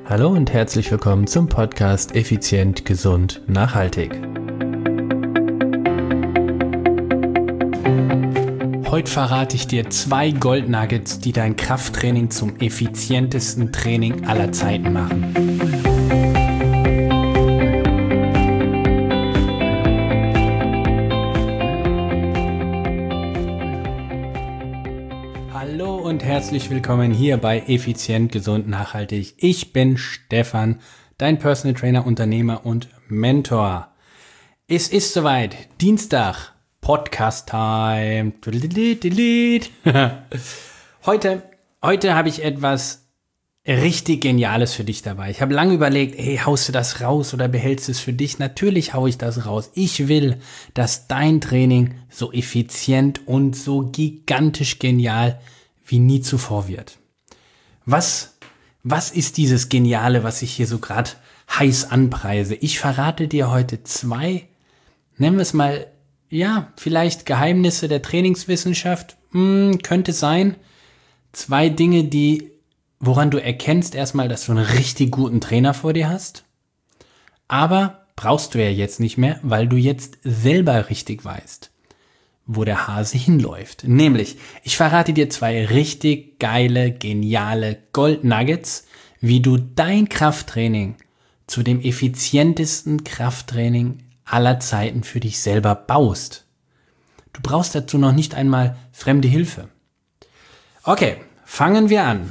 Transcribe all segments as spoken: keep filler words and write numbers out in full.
Hallo und herzlich willkommen zum Podcast Effizient, Gesund, Nachhaltig. Heute verrate ich dir zwei Goldnuggets, die dein Krafttraining zum effizientesten Training aller Zeiten machen. Hallo und herzlich willkommen hier bei Effizient, Gesund, Nachhaltig. Ich bin Stefan, dein Personal Trainer, Unternehmer und Mentor. Es ist soweit, Dienstag, Podcast Time. Heute, heute habe ich etwas richtig Geniales für dich dabei. Ich habe lange überlegt, hey, haust du das raus oder behältst du es für dich? Natürlich haue ich das raus. Ich will, dass dein Training so effizient und so gigantisch genial wie nie zuvor wird. Was, was ist dieses Geniale, was ich hier so gerade heiß anpreise? Ich verrate dir heute zwei, nennen wir es mal, ja, vielleicht Geheimnisse der Trainingswissenschaft, hm, könnte sein. Zwei Dinge, die, woran du erkennst erstmal, dass du einen richtig guten Trainer vor dir hast. Aber brauchst du ja jetzt nicht mehr, weil du jetzt selber richtig weißt, wo der Hase hinläuft. Nämlich, ich verrate dir zwei richtig geile, geniale Goldnuggets, wie du dein Krafttraining zu dem effizientesten Krafttraining aller Zeiten für dich selber baust. Du brauchst dazu noch nicht einmal fremde Hilfe. Okay, fangen wir an.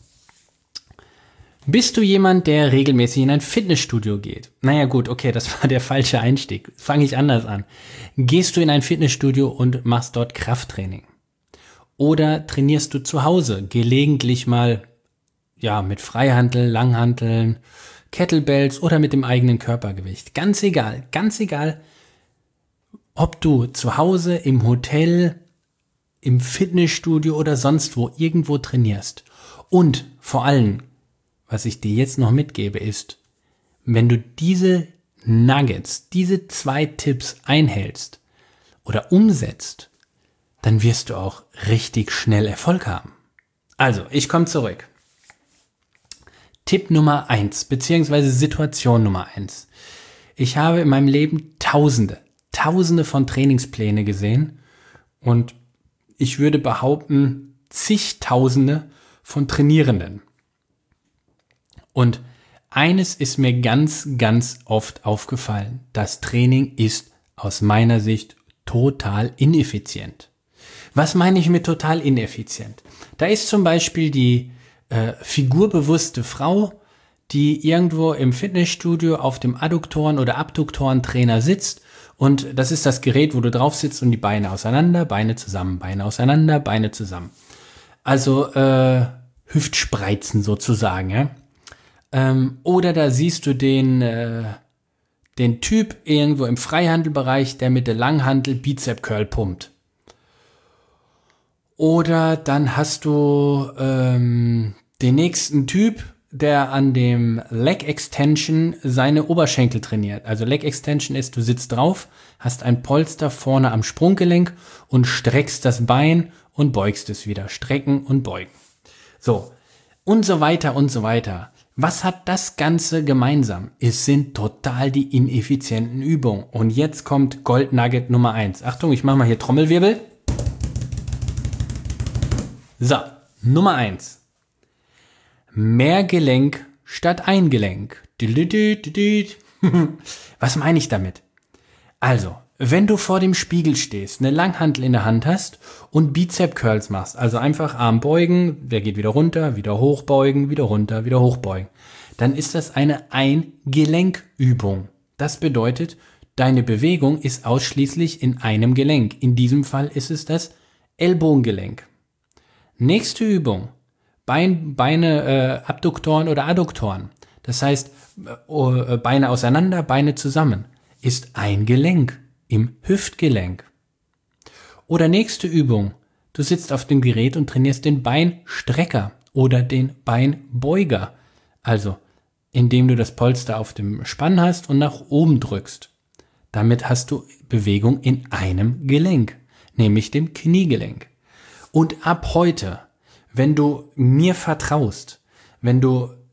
Bist du jemand, der regelmäßig in ein Fitnessstudio geht? Naja gut, okay, das war der falsche Einstieg. Fange ich anders an. Gehst du in ein Fitnessstudio und machst dort Krafttraining? Oder trainierst du zu Hause gelegentlich mal ja mit Freihanteln, Langhanteln, Kettlebells oder mit dem eigenen Körpergewicht? Ganz egal, ganz egal, ob du zu Hause, im Hotel, im Fitnessstudio oder sonst wo irgendwo trainierst. Und vor allem, was ich dir jetzt noch mitgebe, ist, wenn du diese Nuggets, diese zwei Tipps einhältst oder umsetzt, dann wirst du auch richtig schnell Erfolg haben. Also, ich komme zurück. Tipp Nummer eins, beziehungsweise Situation Nummer eins. Ich habe in meinem Leben tausende, tausende von Trainingspläne gesehen und ich würde behaupten, zigtausende von Trainierenden. Und eines ist mir ganz, ganz oft aufgefallen. Das Training ist aus meiner Sicht total ineffizient. Was meine ich mit total ineffizient? Da ist zum Beispiel die äh, figurbewusste Frau, die irgendwo im Fitnessstudio auf dem Adduktoren- oder Abduktorentrainer sitzt. Und das ist das Gerät, wo du drauf sitzt und die Beine auseinander, Beine zusammen, Beine auseinander, Beine zusammen. Also äh, Hüftspreizen sozusagen, ja. Ähm, oder da siehst du den, äh, den Typ irgendwo im Freihandelbereich, der mit der Langhantel Bizep Curl pumpt. Oder dann hast du ähm, den nächsten Typ, der an dem Leg Extension seine Oberschenkel trainiert. Also Leg Extension ist, du sitzt drauf, hast ein Polster vorne am Sprunggelenk und streckst das Bein und beugst es wieder. Strecken und beugen. So, und so weiter und so weiter. Was hat das Ganze gemeinsam? Es sind total die ineffizienten Übungen. Und jetzt kommt Goldnugget Nummer eins. Achtung, ich mache mal hier Trommelwirbel. So, Nummer eins. Mehr Gelenk statt ein Gelenk. Was meine ich damit? Also, wenn du vor dem Spiegel stehst, eine Langhantel in der Hand hast und Bizep Curls machst, also einfach Arm beugen, der geht wieder runter, wieder hochbeugen, wieder runter, wieder hochbeugen, dann ist das eine Ein-Gelenk-Übung. Das bedeutet, deine Bewegung ist ausschließlich in einem Gelenk. In diesem Fall ist es das Ellbogengelenk. Nächste Übung, Bein, Beine, äh, Abduktoren oder Adduktoren. Das heißt, äh, Beine auseinander, Beine zusammen, ist ein Gelenk. Im Hüftgelenk. Oder nächste Übung. Du sitzt auf dem Gerät und trainierst den Beinstrecker oder den Beinbeuger. Also, indem du das Polster auf dem Spann hast und nach oben drückst. Damit hast du Bewegung in einem Gelenk, nämlich dem Kniegelenk. Und ab heute, wenn du mir vertraust, wenn du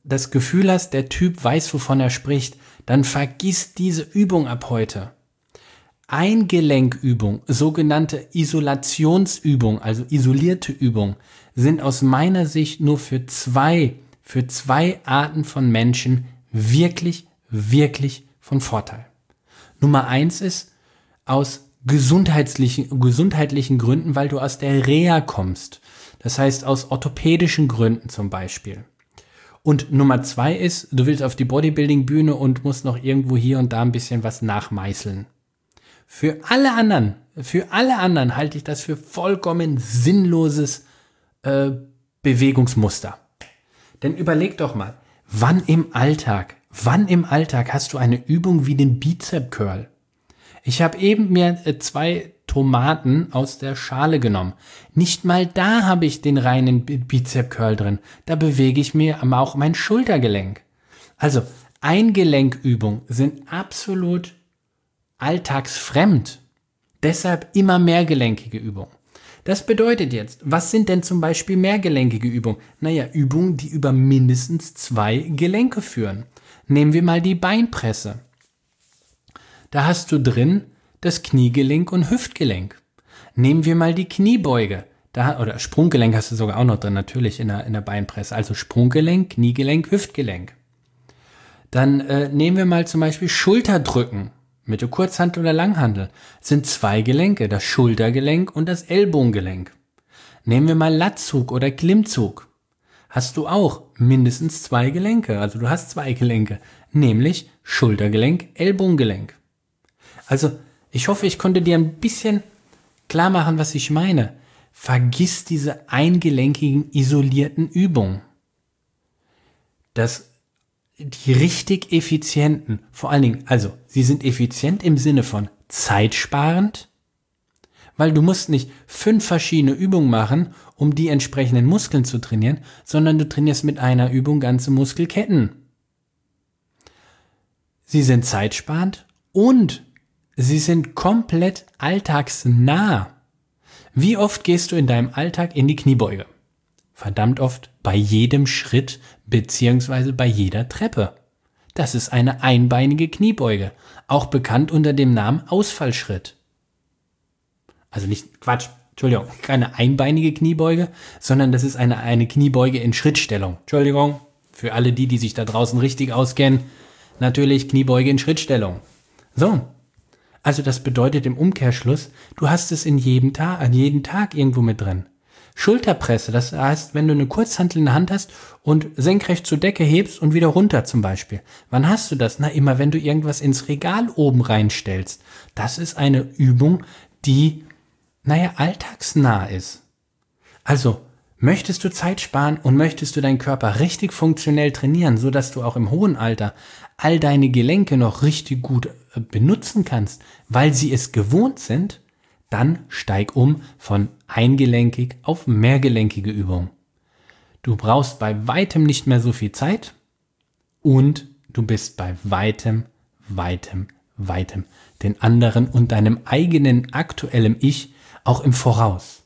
das Gefühl hast, der Typ weiß, wovon er spricht, dann vergiss diese Übung ab heute. Eingelenkübung, sogenannte Isolationsübung, also isolierte Übung, sind aus meiner Sicht nur für zwei, für zwei Arten von Menschen wirklich, wirklich von Vorteil. Nummer eins ist aus gesundheitlichen, gesundheitlichen Gründen, weil du aus der Reha kommst. Das heißt aus orthopädischen Gründen zum Beispiel. Und Nummer zwei ist, du willst auf die Bodybuilding-Bühne und musst noch irgendwo hier und da ein bisschen was nachmeißeln. Für alle anderen, für alle anderen halte ich das für vollkommen sinnloses äh, Bewegungsmuster. Denn überleg doch mal, wann im Alltag, wann im Alltag hast du eine Übung wie den Bizep Curl? Ich habe eben mir äh, zwei Tomaten aus der Schale genommen. Nicht mal da habe ich den reinen Bizep Curl drin. Da bewege ich mir auch mein Schultergelenk. Also Eingelenkübungen sind absolut alltagsfremd. Deshalb immer mehrgelenkige Übungen. Das bedeutet jetzt, was sind denn zum Beispiel mehrgelenkige Übungen? Naja, Übungen, die über mindestens zwei Gelenke führen. Nehmen wir mal die Beinpresse. Da hast du drin das Kniegelenk und Hüftgelenk. Nehmen wir mal die Kniebeuge. Da, oder Sprunggelenk hast du sogar auch noch drin, natürlich in der, in der Beinpresse. Also Sprunggelenk, Kniegelenk, Hüftgelenk. Dann äh, nehmen wir mal zum Beispiel Schulterdrücken. Mit der Kurzhantel oder Langhantel sind zwei Gelenke, das Schultergelenk und das Ellbogengelenk. Nehmen wir mal Latzug oder Klimmzug. Hast du auch mindestens zwei Gelenke, also du hast zwei Gelenke, nämlich Schultergelenk, Ellbogengelenk. Also ich hoffe, ich konnte dir ein bisschen klar machen, was ich meine. Vergiss diese eingelenkigen, isolierten Übungen. Das Die richtig effizienten, vor allen Dingen, also sie sind effizient im Sinne von zeitsparend, weil du musst nicht fünf verschiedene Übungen machen, um die entsprechenden Muskeln zu trainieren, sondern du trainierst mit einer Übung ganze Muskelketten. Sie sind zeitsparend und sie sind komplett alltagsnah. Wie oft gehst du in deinem Alltag in die Kniebeuge? Verdammt oft, bei jedem Schritt beziehungsweise bei jeder Treppe. Das ist eine einbeinige Kniebeuge, auch bekannt unter dem Namen Ausfallschritt. Also nicht, Quatsch, Entschuldigung, keine einbeinige Kniebeuge, sondern das ist eine, eine Kniebeuge in Schrittstellung. Entschuldigung, für alle die, die sich da draußen richtig auskennen, natürlich Kniebeuge in Schrittstellung. So, also das bedeutet im Umkehrschluss, du hast es in jedem Tag, an jedem Tag irgendwo mit drin. Schulterpresse, das heißt, wenn du eine Kurzhantel in der Hand hast und senkrecht zur Decke hebst und wieder runter zum Beispiel. Wann hast du das? Na, immer wenn du irgendwas ins Regal oben reinstellst. Das ist eine Übung, die, naja, alltagsnah ist. Also, möchtest du Zeit sparen und möchtest du deinen Körper richtig funktionell trainieren, sodass du auch im hohen Alter all deine Gelenke noch richtig gut benutzen kannst, weil sie es gewohnt sind, dann steig um von eingelenkig auf mehrgelenkige Übung. Du brauchst bei weitem nicht mehr so viel Zeit und du bist bei weitem, weitem, weitem den anderen und deinem eigenen aktuellen Ich auch im Voraus.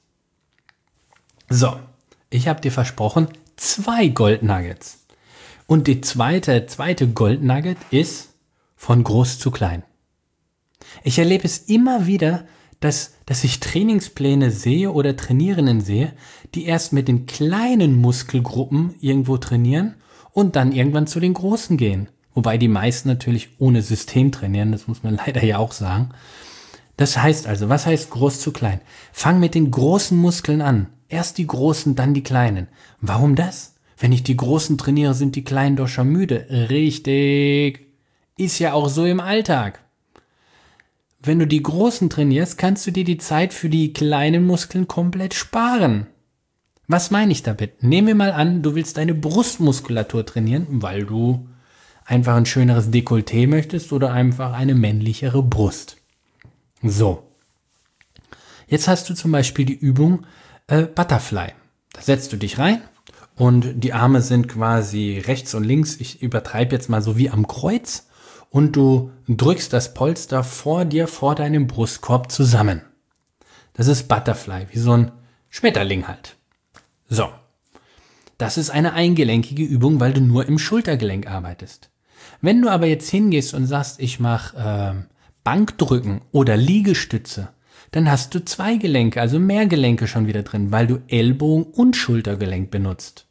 So, ich habe dir versprochen, zwei Goldnuggets. Und die zweite, zweite Goldnugget ist von groß zu klein. Ich erlebe es immer wieder, dass, dass ich Trainingspläne sehe oder Trainierenden sehe, die erst mit den kleinen Muskelgruppen irgendwo trainieren und dann irgendwann zu den großen gehen. Wobei die meisten natürlich ohne System trainieren, das muss man leider ja auch sagen. Das heißt also, was heißt groß zu klein? Fang mit den großen Muskeln an. Erst die großen, dann die kleinen. Warum das? Wenn ich die großen trainiere, sind die kleinen doch schon müde. Richtig. Ist ja auch so im Alltag. Wenn du die großen trainierst, kannst du dir die Zeit für die kleinen Muskeln komplett sparen. Was meine ich damit? Nehmen wir mal an, du willst deine Brustmuskulatur trainieren, weil du einfach ein schöneres Dekolleté möchtest oder einfach eine männlichere Brust. So. Jetzt hast du zum Beispiel die Übung äh, Butterfly. Da setzt du dich rein und die Arme sind quasi rechts und links. Ich übertreibe jetzt mal so wie am Kreuz. Und du drückst das Polster vor dir, vor deinem Brustkorb zusammen. Das ist Butterfly, wie so ein Schmetterling halt. So. Das ist eine eingelenkige Übung, weil du nur im Schultergelenk arbeitest. Wenn du aber jetzt hingehst und sagst, ich mache äh, Bankdrücken oder Liegestütze, dann hast du zwei Gelenke, also mehr Gelenke schon wieder drin, weil du Ellbogen und Schultergelenk benutzt.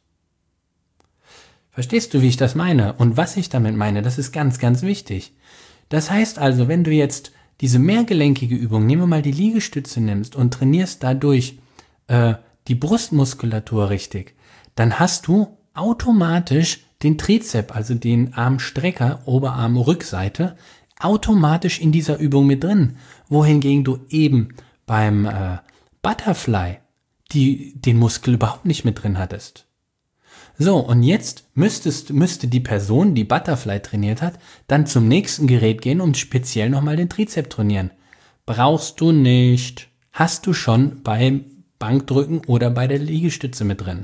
Verstehst du, wie ich das meine? Und was ich damit meine, das ist ganz, ganz wichtig. Das heißt also, wenn du jetzt diese mehrgelenkige Übung, nehmen wir mal die Liegestütze nimmst und trainierst dadurch äh, die Brustmuskulatur richtig, dann hast du automatisch den Trizep, also den Armstrecker, Oberarm-Rückseite, automatisch in dieser Übung mit drin. Wohingegen du eben beim äh, Butterfly die, den Muskel überhaupt nicht mit drin hattest. So, und jetzt müsstest, müsste die Person, die Butterfly trainiert hat, dann zum nächsten Gerät gehen und speziell nochmal den Trizep trainieren. Brauchst du nicht. Hast du schon beim Bankdrücken oder bei der Liegestütze mit drin.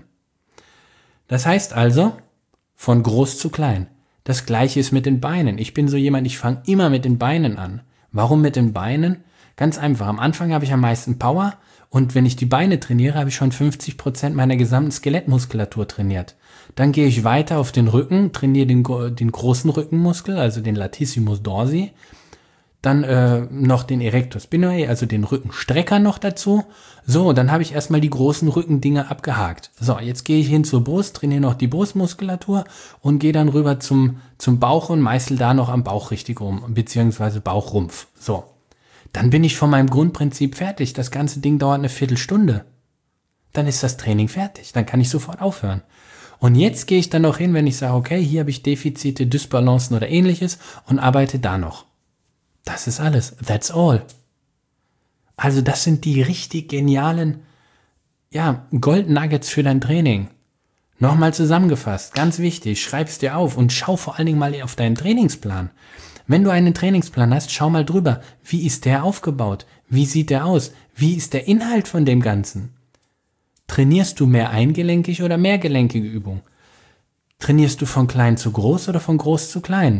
Das heißt also, von groß zu klein. Das gleiche ist mit den Beinen. Ich bin so jemand, ich fange immer mit den Beinen an. Warum mit den Beinen? Ganz einfach. Am Anfang habe ich am meisten Power und wenn ich die Beine trainiere, habe ich schon fünfzig Prozent meiner gesamten Skelettmuskulatur trainiert. Dann gehe ich weiter auf den Rücken, trainiere den, den großen Rückenmuskel, also den Latissimus dorsi. Dann äh, noch den Erector spinae, also den Rückenstrecker noch dazu. So, dann habe ich erstmal die großen Rückendinger abgehakt. So, jetzt gehe ich hin zur Brust, trainiere noch die Brustmuskulatur und gehe dann rüber zum, zum Bauch und meißel da noch am Bauch richtig rum, beziehungsweise Bauchrumpf. So, dann bin ich von meinem Grundprinzip fertig. Das ganze Ding dauert eine Viertelstunde. Dann ist das Training fertig. Dann kann ich sofort aufhören. Und jetzt gehe ich dann noch hin, wenn ich sage, okay, hier habe ich Defizite, Dysbalancen oder ähnliches und arbeite da noch. Das ist alles. That's all. Also das sind die richtig genialen, ja, Gold Nuggets für dein Training. Nochmal zusammengefasst, ganz wichtig, schreib's dir auf und schau vor allen Dingen mal auf deinen Trainingsplan. Wenn du einen Trainingsplan hast, schau mal drüber. Wie ist der aufgebaut? Wie sieht der aus? Wie ist der Inhalt von dem Ganzen? Trainierst du mehr eingelenkig oder mehrgelenkige Übung? Trainierst du von klein zu groß oder von groß zu klein?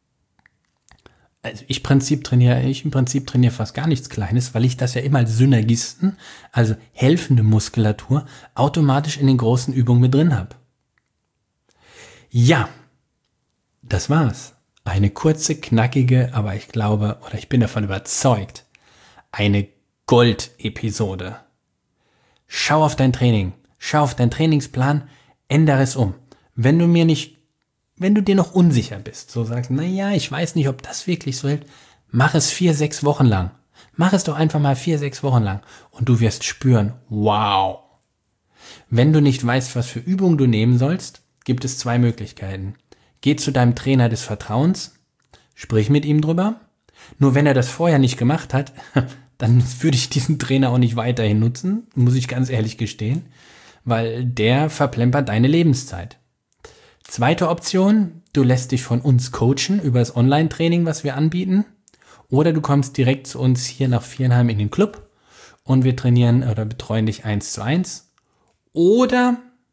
Also ich, Prinzip trainiere, ich im Prinzip trainiere fast gar nichts Kleines, weil ich das ja immer als Synergisten, also helfende Muskulatur, automatisch in den großen Übungen mit drin habe. Ja, das war's. Eine kurze, knackige, aber ich glaube, oder ich bin davon überzeugt, eine Gold-Episode. Schau auf dein Training, schau auf deinen Trainingsplan, ändere es um. Wenn du mir nicht Wenn du dir noch unsicher bist, so sagst, na ja, ich weiß nicht, ob das wirklich so hilft, mach es vier, sechs Wochen lang. Mach es doch einfach mal vier, sechs Wochen lang und du wirst spüren, wow. Wenn du nicht weißt, was für Übungen du nehmen sollst, gibt es zwei Möglichkeiten. Geh zu deinem Trainer des Vertrauens, sprich mit ihm drüber. Nur wenn er das vorher nicht gemacht hat, dann würde ich diesen Trainer auch nicht weiterhin nutzen, muss ich ganz ehrlich gestehen, weil der verplempert deine Lebenszeit. Zweite Option, du lässt dich von uns coachen über das Online-Training, was wir anbieten. Oder du kommst direkt zu uns hier nach Viernheim in den Club und wir trainieren oder betreuen dich eins zu eins. Oder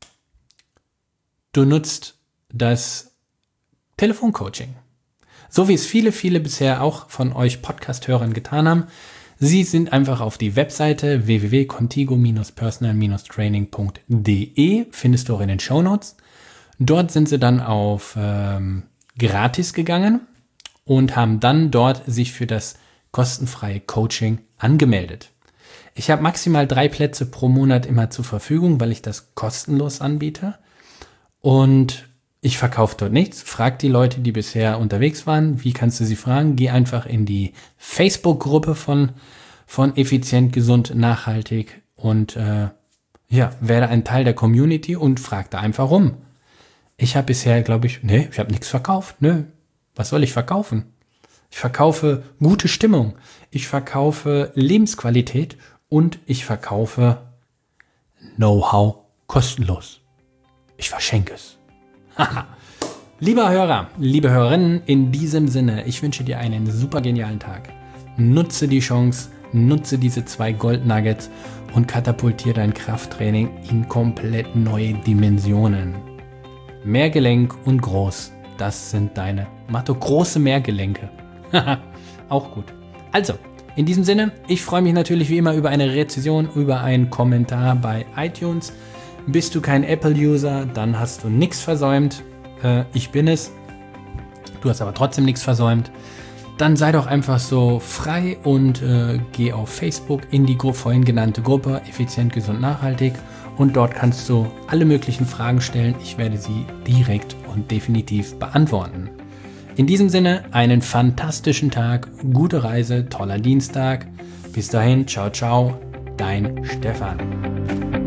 du nutzt das Telefoncoaching. So wie es viele, viele bisher auch von euch Podcast-Hörern getan haben. Sie sind einfach auf die Webseite w w w punkt contigo personal training punkt d e, findest du auch in den Shownotes. Dort sind sie dann auf ähm, gratis gegangen und haben dann dort sich für das kostenfreie Coaching angemeldet. Ich habe maximal drei Plätze pro Monat immer zur Verfügung, weil ich das kostenlos anbiete. Und ich verkaufe dort nichts. Frag die Leute, die bisher unterwegs waren. Wie kannst du sie fragen? Geh einfach in die Facebook-Gruppe von, von Effizient, Gesund, Nachhaltig und äh, ja, werde ein Teil der Community und frag da einfach rum. Ich habe bisher, glaube ich, nee, ich habe nichts verkauft. Nö, was soll ich verkaufen? Ich verkaufe gute Stimmung. Ich verkaufe Lebensqualität und ich verkaufe Know-how kostenlos. Ich verschenke es. Lieber Hörer, liebe Hörerinnen, in diesem Sinne, ich wünsche dir einen super genialen Tag. Nutze die Chance, nutze diese zwei Gold Nuggets und katapultiere dein Krafttraining in komplett neue Dimensionen. Mehrgelenk und groß, das sind deine Motto, große Mehrgelenke. Auch gut. Also, in diesem Sinne, ich freue mich natürlich wie immer über eine Rezension, über einen Kommentar bei iTunes. Bist du kein Apple-User, dann hast du nichts versäumt. Äh, ich bin es. Du hast aber trotzdem nichts versäumt. Dann sei doch einfach so frei und äh, geh auf Facebook in die vorhin genannte Gruppe Effizient, Gesund, Nachhaltig und dort kannst du alle möglichen Fragen stellen. Ich werde sie direkt und definitiv beantworten. In diesem Sinne einen fantastischen Tag, gute Reise, toller Dienstag. Bis dahin, ciao, ciao, dein Stefan.